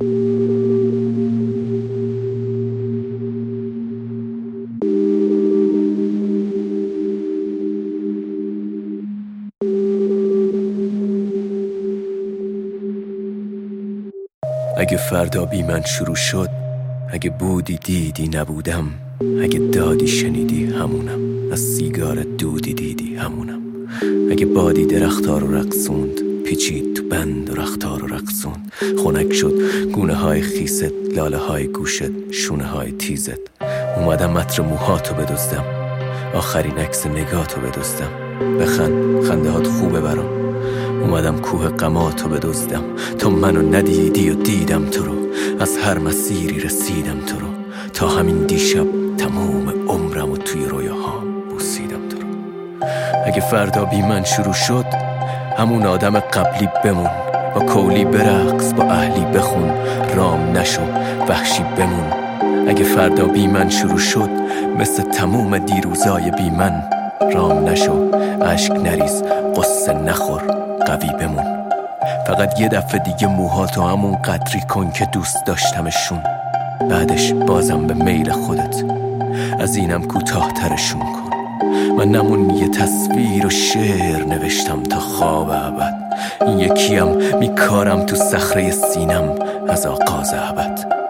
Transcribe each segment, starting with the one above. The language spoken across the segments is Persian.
اگه فردا بی من شروع شد، اگه بودی دیدی نبودم، اگه دادی شنیدی همونم، از سیگار دودی دیدی همونم. اگه بادی درخت‌ها رو رقصوند، پیچید تو بند و رخت‌ها رو رقصوند، خنک شد گونه های خیست، لاله های گوشت، شونه های تیزت. اومدم عطر موهاتو بدزدم، آخرین عکس نگاتو بدزدم. بخند، خنده هات خوبه برام. اومدم کوه غماتو بدزدم، تا منو ندیدی و دیدم تو رو. از هر مسیری رسیدم تو رو، تا همین دیشب تمام عمرم و توی رویاهام بوسیدم تو رو. اگه فردا بی من شروع شد، همون آدم قبلی بمون، با کولی برقص، با اهلی بخون، رام نشو وحشی بمون. اگه فردا بی من شروع شد، مثل تموم دیروزای بی من، رام نشو اشک نریز، قصه نخور، قوی بمون. فقط یه دفعه دیگه موهاتو همون قدری کن که دوست داشتمشون، بعدش بازم به میل خودت از اینم کوتاه ترشون کن. من نمون یه تصویر و شعر نوشتم تا خواب ابد، این یکیم میکارم تو صخره سینم از آغاز ابد.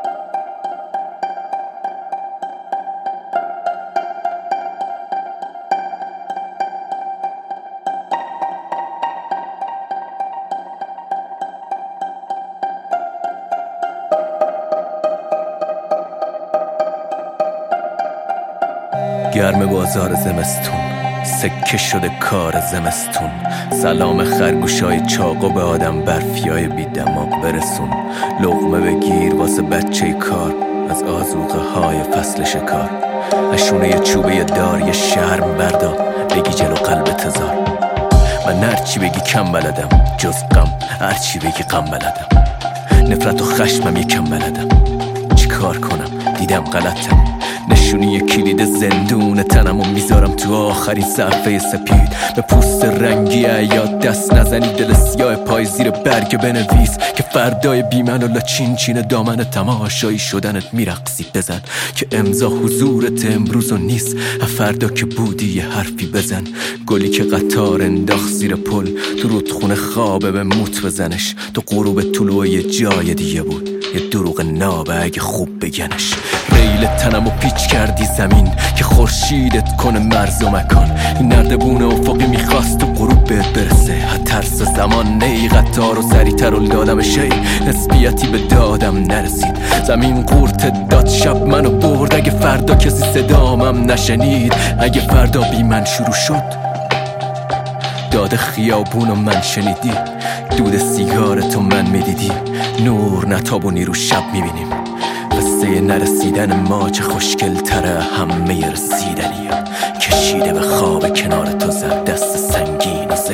گرم بازار زمستون، سکه شده کار زمستون، سلام خرگوشای چاقو به آدم برفیای بی دماغ برسون. لقمه بگیر واسه بچه کار، از آذوقه های فصل شکار. اشونه چوبه دار یه شرم بردار، بگی جلو قلبت هزار. من هرچی بگی کم بلدم، جز غم هرچی بگی غم بلدم. نفرت و خشمم یکم بلدم، چی کار کنم دیدم غلطم. نشونی کلید زندون تنم و میذارم تو آخرین صفحه سپید. به پوست رنگی یاد دست نزنی، دل سیاه پای زیر برگ بنویس که فردای بی من و لاچین چین دامن تماشایی شدنت میرقصی. بزن که امضا حضورت امروز و نیست، فردا که بودی یه حرفی بزن. گلی که قطار انداخت زیر پل، تو رودخونه خوابه به موت بزنش. تو غروب طلوع یه جای دیگه بود، یه دروغ نابه اگه خوب بگنش. ریل تنم و پیچ کردی زمین که خورشیدت کنه مرز و مکان. این نردبون افقی میخواست تو غروب بهت برسه، ترس زمان نی قطار و سریعتر و لادم شی. نسبیتی به دادم نرسید، زمین قورت داد شب منو برد. اگه فردا کسی صدامم نشنید، اگه فردا بی من شروع شد، داد خیابون و من شنیدی، دود سیگارتو من میدیدی. نور نتابونی رو شب میبینیم، قصه نرسیدن ما چه خوشگل تره همه رسیدنی. کشیده به خواب کنار تو زد دست سنگین و